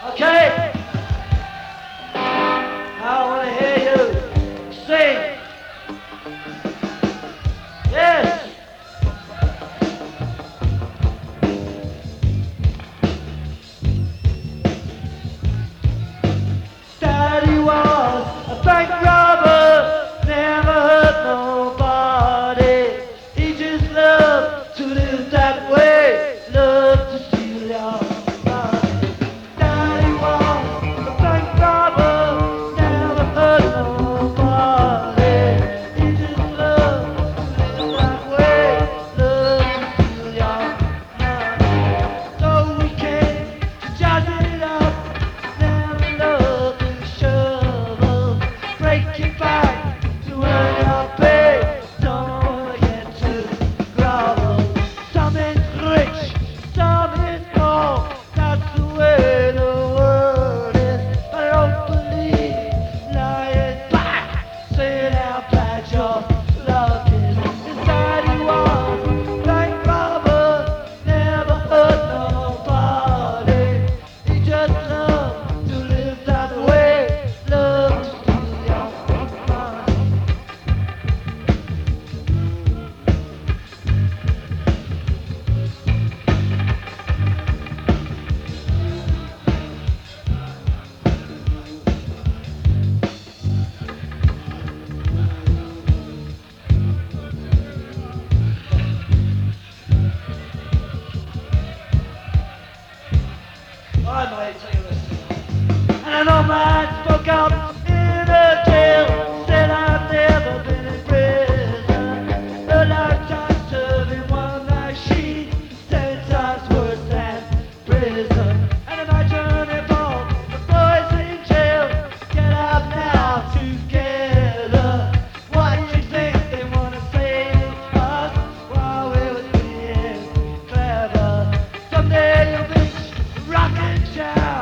Okay, I want to hear you sing. Yes. Daddy was a bank robber, never hurt nobody. He just loved to live that way, loved to steal your money. Daddy was a bank robber, never hurt nobody. He just loved to live that way, loved to steal your money. So we came to jazz it up. Never loved to shovel, break your back to earn your pay. Don't forget to grovel. Some is rich, some is poor. That's the way the world is. But I don't believe lying back, saying how bad your luck is. Inside you was bank robber, never hurt nobody. He just loved to live that way, loved to steal your money. I might tell you this. And an old man spoke up in a jail, said I've never been in prison. A lifetime serving one night sheet, 10 times worse than prison. And imagine if all the boys in jail get out now together. What do you think they want to say to us while we were being clever? Someday you'll reach rockin' chair.